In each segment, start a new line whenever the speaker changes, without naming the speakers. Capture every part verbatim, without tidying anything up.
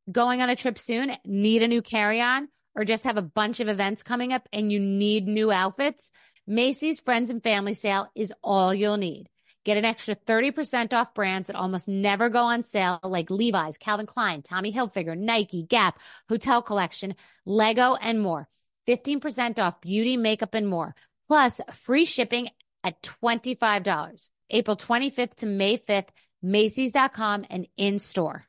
going on a trip soon, need a new carry-on, or just have a bunch of events coming up and you need new outfits, Macy's Friends and Family Sale is all you'll need. Get an extra thirty percent off brands that almost never go on sale, like Levi's, Calvin Klein, Tommy Hilfiger, Nike, Gap, Hotel Collection, Lego, and more. fifteen percent off beauty, makeup, and more. Plus, free shipping at twenty-five dollars. April twenty-fifth to May fifth, Macy's dot com and in-store.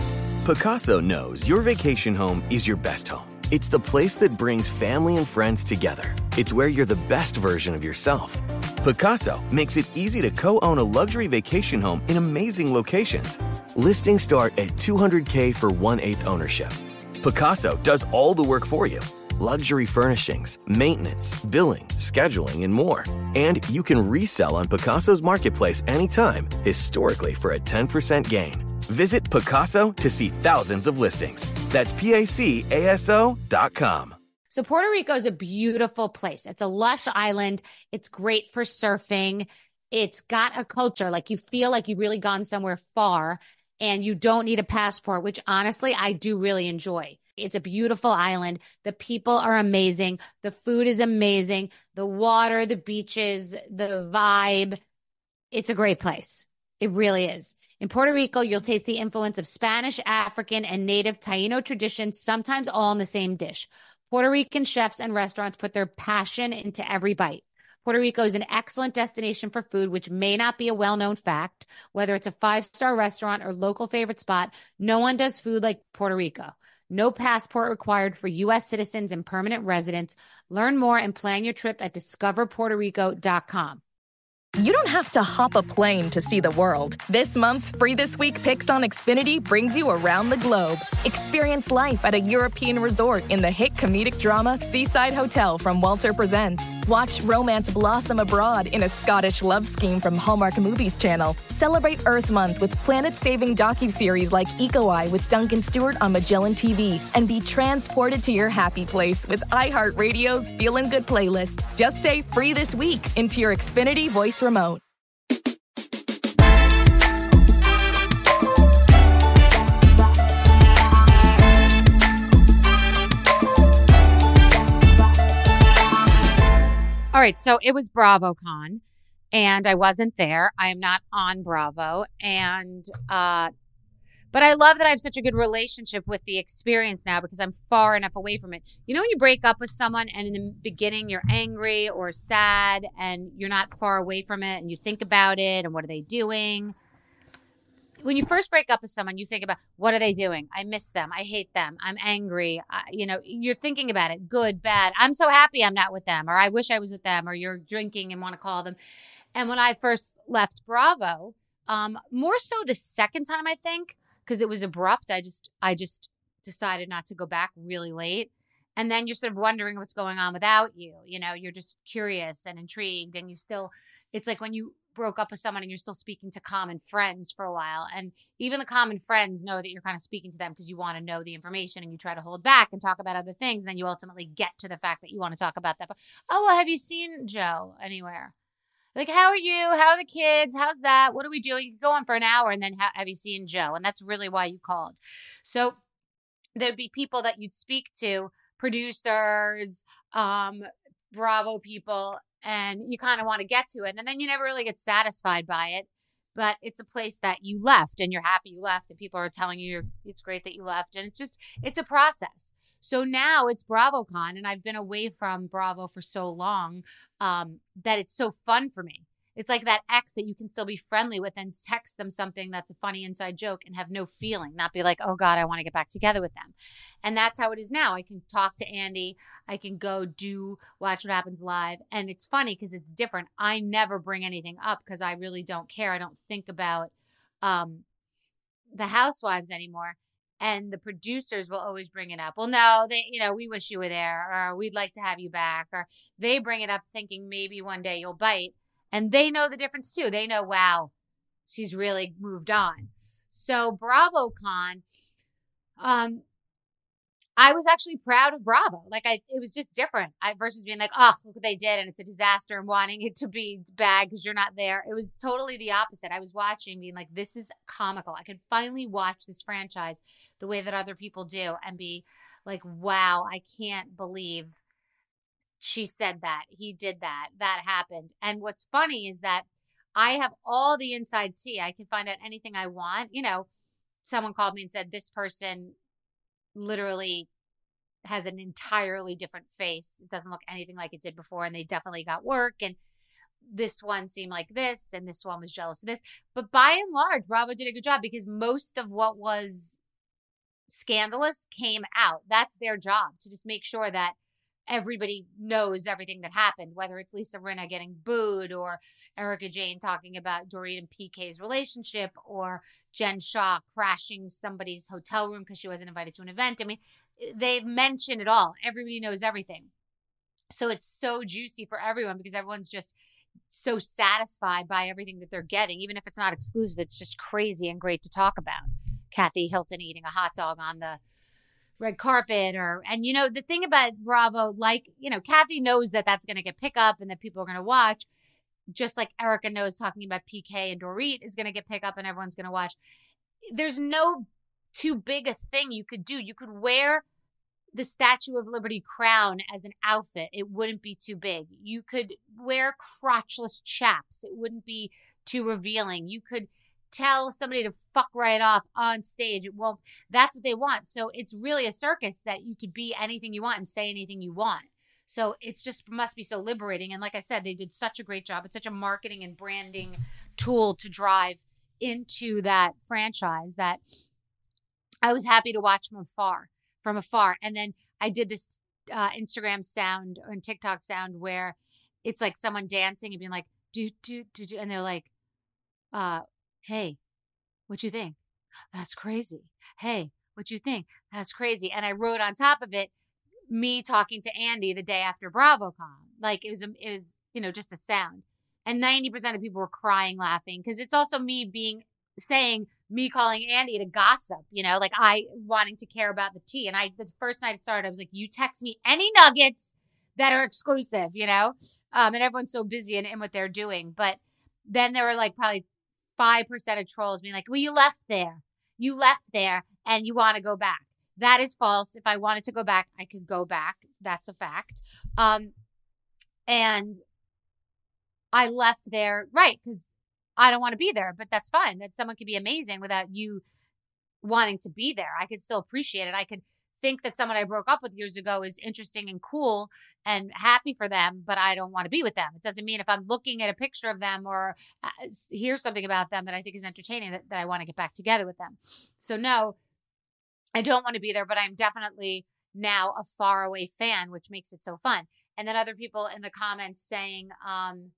Pacaso knows your vacation home is your best home. It's the place that brings family and friends together. It's where you're the best version of yourself. Pacaso makes it easy to co-own a luxury vacation home in amazing locations. Listings start at two hundred thousand dollars for one-eighth ownership. Pacaso does all the work for you. Luxury furnishings, maintenance, billing, scheduling, and more. And you can resell on Pacaso's marketplace anytime, historically for a ten percent gain. Visit Pacaso to see thousands of listings. That's P A C A S O dot com.
So Puerto Rico is a beautiful place. It's a lush island. It's great for surfing. It's got a culture. Like you feel like you've really gone somewhere far and you don't need a passport, which honestly, I do really enjoy. It's a beautiful island. The people are amazing. The food is amazing. The water, the beaches, the vibe. It's a great place. It really is. In Puerto Rico, you'll taste the influence of Spanish, African, and native Taino traditions, sometimes all in the same dish. Puerto Rican chefs and restaurants put their passion into every bite. Puerto Rico is an excellent destination for food, which may not be a well-known fact. Whether it's a five-star restaurant or local favorite spot, no one does food like Puerto Rico. No passport required for U S citizens and permanent residents. Learn more and plan your trip at discover puerto rico dot com.
You don't have to hop a plane to see the world. This month's Free This Week Picks on Xfinity brings you around the globe. Experience life at a European resort in the hit comedic drama Seaside Hotel from Walter Presents. Watch romance blossom abroad in a Scottish love scheme from Hallmark Movies Channel. Celebrate Earth Month with planet-saving docuseries like Eco Eye with Duncan Stewart on Magellan T V. And be transported to your happy place with iHeartRadio's Feelin' Good playlist. Just say Free This Week into your Xfinity voice remote.
All right, so it was BravoCon, and I wasn't there. I am not on Bravo, and uh, but I love that I have such a good relationship with the experience now because I'm far enough away from it. You know when you break up with someone and in the beginning you're angry or sad and you're not far away from it and you think about it and what are they doing? When you first break up with someone, you think about, what are they doing? I miss them. I hate them. I'm angry. I, you know, you're thinking about it. Good, bad. I'm so happy I'm not with them, or I wish I was with them, or you're drinking and want to call them. And when I first left Bravo, um, more so the second time, I think, because it was abrupt. I just, I just decided not to go back really late. And then you're sort of wondering what's going on without you. You know, you're just curious and intrigued, and you still, it's like when you broke up with someone and you're still speaking to common friends for a while. And even the common friends know that you're kind of speaking to them because you want to know the information and you try to hold back and talk about other things. And then you ultimately get to the fact that you want to talk about that. But, oh, well, have you seen Joe anywhere? Like, how are you? How are the kids? How's that? What are we doing? You could go on for an hour and then ha- have you seen Joe? And that's really why you called. So there'd be people that you'd speak to, producers, um, Bravo people, and you kind of want to get to it. And then you never really get satisfied by it. But it's a place that you left and you're happy you left and people are telling you you're, it's great that you left. And it's just, it's a process. So now it's BravoCon and I've been away from Bravo for so long um, that it's so fun for me. It's like that ex that you can still be friendly with and text them something that's a funny inside joke and have no feeling, not be like, oh God, I want to get back together with them. And that's how it is now. I can talk to Andy. I can go do Watch What Happens Live. And it's funny because it's different. I never bring anything up because I really don't care. I don't think about um, the housewives anymore. And the producers will always bring it up. Well, no, they, you know, we wish you were there, or we'd like to have you back, or they bring it up thinking maybe one day you'll bite. And they know the difference too. They know, wow, she's really moved on. So BravoCon, um, I was actually proud of Bravo. Like I, it was just different I, versus being like, oh, look what they did. And it's a disaster and wanting it to be bad because you're not there. It was totally the opposite. I was watching being like, this is comical. I could finally watch this franchise the way that other people do and be like, wow, I can't believe she said that. He did that. That happened. And what's funny is that I have all the inside tea. I can find out anything I want. You know, someone called me and said, this person literally has an entirely different face. It doesn't look anything like it did before. And they definitely got work. And this one seemed like this. And this one was jealous of this. But by and large, Bravo did a good job because most of what was scandalous came out. That's their job, to just make sure that everybody knows everything that happened, whether it's Lisa Rinna getting booed or Erika Jayne talking about Dorit and P K's relationship or Jen Shah crashing somebody's hotel room because she wasn't invited to an event. I mean, they've mentioned it all. Everybody knows everything. So it's so juicy for everyone because everyone's just so satisfied by everything that they're getting. Even if it's not exclusive, it's just crazy and great to talk about. Kathy Hilton eating a hot dog on the red carpet or, and you know, the thing about Bravo, like, you know, Kathy knows that that's going to get pick up and that people are going to watch, just like Erika knows talking about P K and Dorit is going to get pick up and everyone's going to watch. There's no too big a thing you could do. You could wear the Statue of Liberty crown as an outfit. It wouldn't be too big. You could wear crotchless chaps. It wouldn't be too revealing. You could tell somebody to fuck right off on stage. It won't. That's what they want. So it's really a circus that you could be anything you want and say anything you want. So it's just must be so liberating. And like I said, they did such a great job. It's such a marketing and branding tool to drive into that franchise that I was happy to watch from afar, from afar. And then I did this uh, Instagram sound or TikTok sound where it's like someone dancing and being like, do, do, do, do. And they're like, uh, hey, what you think? That's crazy. Hey, what you think? That's crazy. And I wrote on top of it, me talking to Andy the day after BravoCon. Like it was, it was, you know, just a sound. And ninety percent of people were crying, laughing. Cause it's also me being, saying me calling Andy to gossip, you know, like I wanting to care about the tea. And I, the first night it started, I was like, you text me any nuggets that are exclusive, you know? Um, and everyone's so busy in, in what they're doing. But then there were like probably five percent of trolls being like, well, you left there. You left there and you want to go back. That is false. If I wanted to go back, I could go back. That's a fact. Um, and I left there, right, because I don't want to be there, but that's fine. That someone could be amazing without you wanting to be there. I could still appreciate it. I could think that someone I broke up with years ago is interesting and cool and happy for them, but I don't want to be with them. It doesn't mean if I'm looking at a picture of them or uh, hear something about them that I think is entertaining that, that I want to get back together with them. So no, I don't want to be there, but I'm definitely now a far away fan, which makes it so fun. And then other people in the comments saying, um,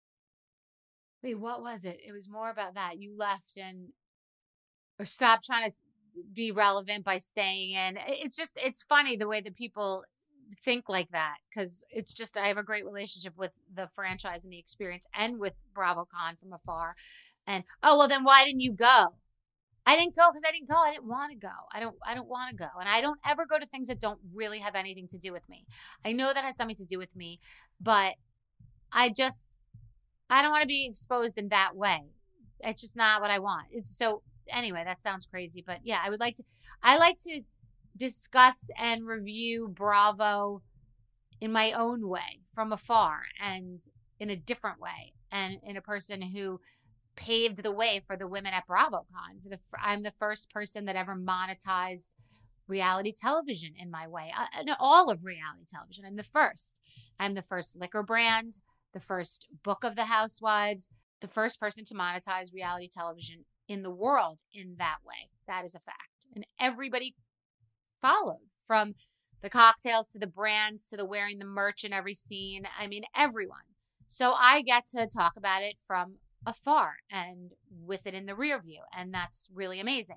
wait, what was it? It was more about that. You left and, or stop trying to be relevant by staying in. It's just, it's funny the way that people think like that. Cause it's just, I have a great relationship with the franchise and the experience and with BravoCon from afar. And, oh, well then why didn't you go? I didn't go because I didn't go. I didn't want to go. I don't, I don't want to go. And I don't ever go to things that don't really have anything to do with me. I know that has something to do with me, but I just, I don't want to be exposed in that way. It's just not what I want. It's so, anyway, that sounds crazy, but yeah, I would like to, I like to discuss and review Bravo in my own way from afar and in a different way. And in a person who paved the way for the women at BravoCon. For the, I'm the first person that ever monetized reality television in my way. I, no, all of reality television. I'm the first. I'm the first liquor brand, the first book of the housewives, the first person to monetize reality television in the world in that way. That is a fact. And everybody followed, from the cocktails to the brands to the wearing the merch in every scene. I mean, everyone. So I get to talk about it from afar and with it in the rear view. And that's really amazing.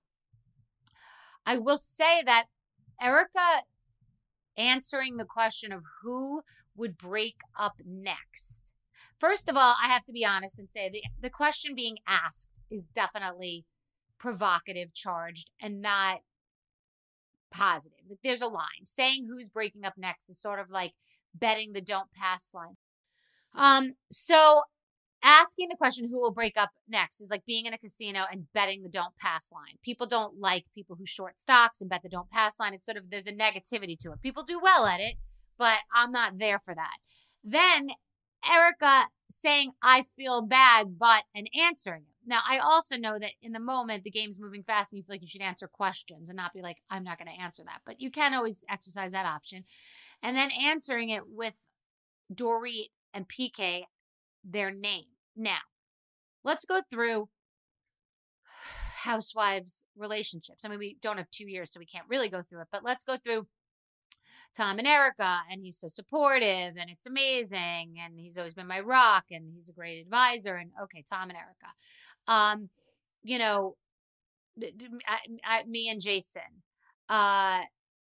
I will say that Erika answering the question of who would break up next. First of all, I have to be honest and say the, the question being asked is definitely provocative, charged, and not positive. Like, there's a line. Saying who's breaking up next is sort of like betting the don't pass line. Um, so asking the question who will break up next is like being in a casino and betting the don't pass line. People don't like people who short stocks and bet the don't pass line. It's sort of, there's a negativity to it. People do well at it, but I'm not there for that. Then Erika saying, I feel bad, but, and answering it. Now, I also know that in the moment, the game's moving fast and you feel like you should answer questions and not be like, I'm not going to answer that. But you can always exercise that option. And then answering it with Dorit and P K, their name. Now, let's go through housewives' relationships. I mean, we don't have two years, so we can't really go through it. But let's go through Tom and Erika, and he's so supportive, and it's amazing, and he's always been my rock, and he's a great advisor, and okay, Tom and Erika. Um, you know, I, I, me and Jason, uh,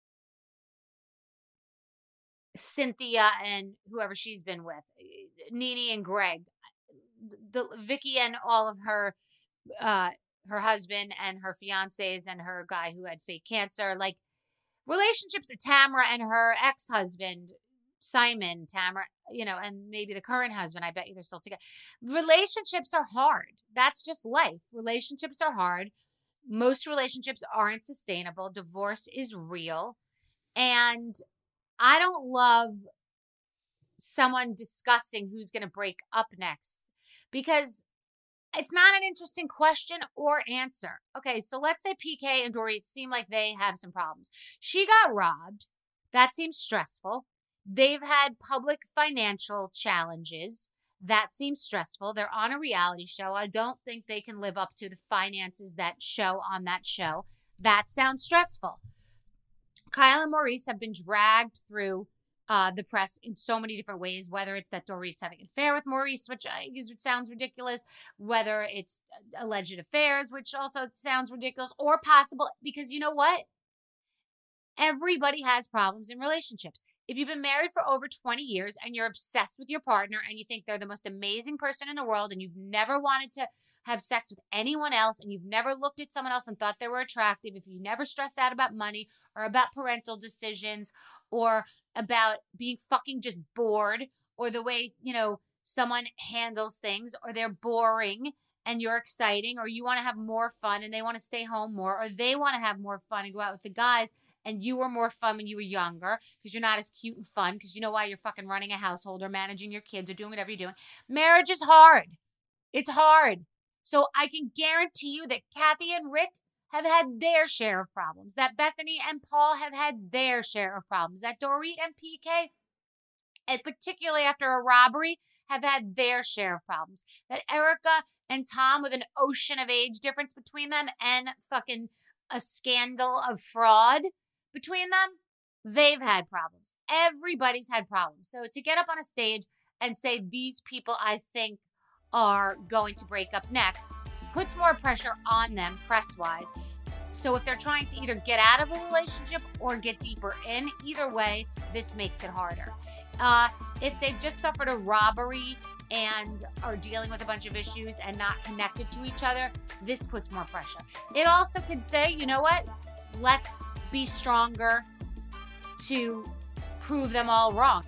Cynthia and whoever she's been with, Nene and Greg, the Vicky and all of her, uh, her husband and her fiancés and her guy who had fake cancer, like relationships with Tamara and her ex-husband, Simon, Tamara, you know, and maybe the current husband, I bet you they're still together. Relationships are hard. That's just life. Relationships are hard. Most relationships aren't sustainable. Divorce is real. And I don't love someone discussing who's going to break up next because it's not an interesting question or answer. Okay, so let's say P K and Dorit seem like they have some problems. She got robbed. That seems stressful. They've had public financial challenges. That seems stressful. They're on a reality show. I don't think they can live up to the finances that show on that show. That sounds stressful. Kyle and Maurice have been dragged through uh, the press in so many different ways, whether it's that Dorit's having an affair with Maurice, which I guess sounds ridiculous, whether it's alleged affairs, which also sounds ridiculous, or possible, because you know what? Everybody has problems in relationships. If you've been married for over twenty years and you're obsessed with your partner and you think they're the most amazing person in the world and you've never wanted to have sex with anyone else and you've never looked at someone else and thought they were attractive, if you never stressed out about money or about parental decisions or about being fucking just bored or the way, you know, someone handles things, or they're boring and you're exciting, or you want to have more fun and they want to stay home more, or they want to have more fun and go out with the guys and you were more fun when you were younger because you're not as cute and fun because you know why you're fucking running a household or managing your kids or doing whatever you're doing. Marriage is hard. It's hard. So I can guarantee you that Kathy and Rick have had their share of problems, that Bethany and Paul have had their share of problems, that Dorit and P K, and particularly after a robbery, have had their share of problems. That Erika and Tom, with an ocean of age difference between them and fucking a scandal of fraud between them, they've had problems. Everybody's had problems. So to get up on a stage and say these people I think are going to break up next puts more pressure on them press-wise. So if they're trying to either get out of a relationship or get deeper in, either way, this makes it harder. Uh, if they've just suffered a robbery and are dealing with a bunch of issues and not connected to each other, this puts more pressure. It also could say, you know what? Let's be stronger to prove them all wrong.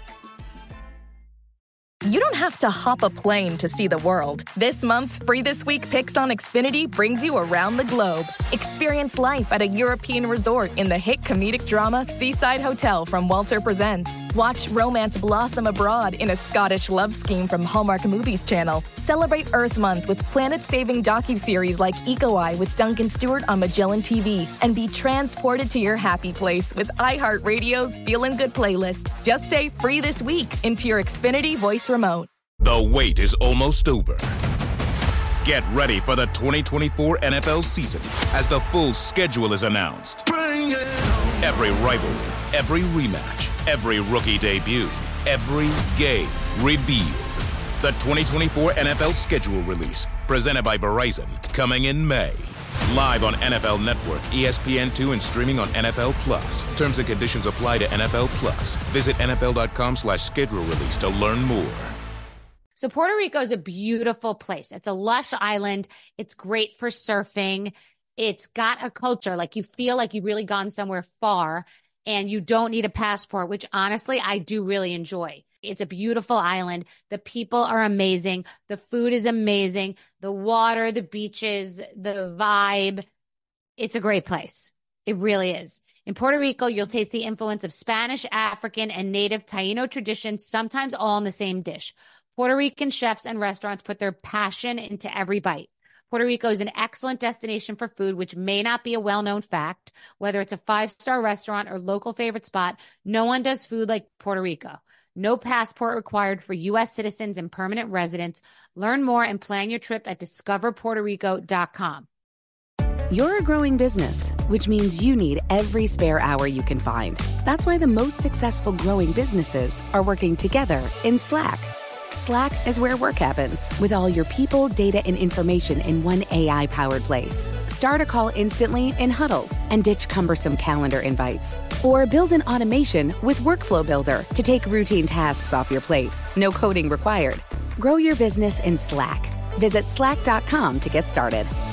You don't have to hop a plane to see the world. This month's Free This Week Picks on Xfinity brings you around the globe. Experience life at a European resort in the hit comedic drama Seaside Hotel from Walter Presents. Watch romance blossom abroad in a Scottish love scheme from Hallmark Movies Channel. Celebrate Earth Month with planet-saving docuseries like Eco Eye with Duncan Stewart on Magellan T V. And be transported to your happy place with iHeartRadio's Feelin' Good playlist. Just say Free This Week into your Xfinity voice remote.
The wait is almost over. Get ready for the twenty twenty-four N F L season as the full schedule is announced. Bring it on. Every rivalry, every rematch, every rookie debut, every game revealed. The twenty twenty-four N F L schedule release, presented by Verizon, coming in May. Live on N F L Network, E S P N two, and streaming on N F L Plus. Terms and conditions apply to N F L Plus. Visit N F L dot com slash schedule release to learn more.
So Puerto Rico is a beautiful place. It's a lush island. It's great for surfing. It's got a culture. Like you feel like you've really gone somewhere far and you don't need a passport, which honestly, I do really enjoy. It's a beautiful island. The people are amazing. The food is amazing. The water, the beaches, the vibe. It's a great place. It really is. In Puerto Rico, you'll taste the influence of Spanish, African, and native Taino traditions, sometimes all in the same dish. Puerto Rican chefs and restaurants put their passion into every bite. Puerto Rico is an excellent destination for food, which may not be a well-known fact. Whether it's a five-star restaurant or local favorite spot, no one does food like Puerto Rico. No passport required for U S citizens and permanent residents. Learn more and plan your trip at discover puerto rico dot com.
You're a growing business, which means you need every spare hour you can find. That's why the most successful growing businesses are working together in Slack. Slack is where work happens, with all your people, data, and information in one A I-powered place. Start a call instantly in huddles and ditch cumbersome calendar invites. Or build an automation with Workflow Builder to take routine tasks off your plate. No coding required. Grow your business in Slack. Visit slack dot com to get started.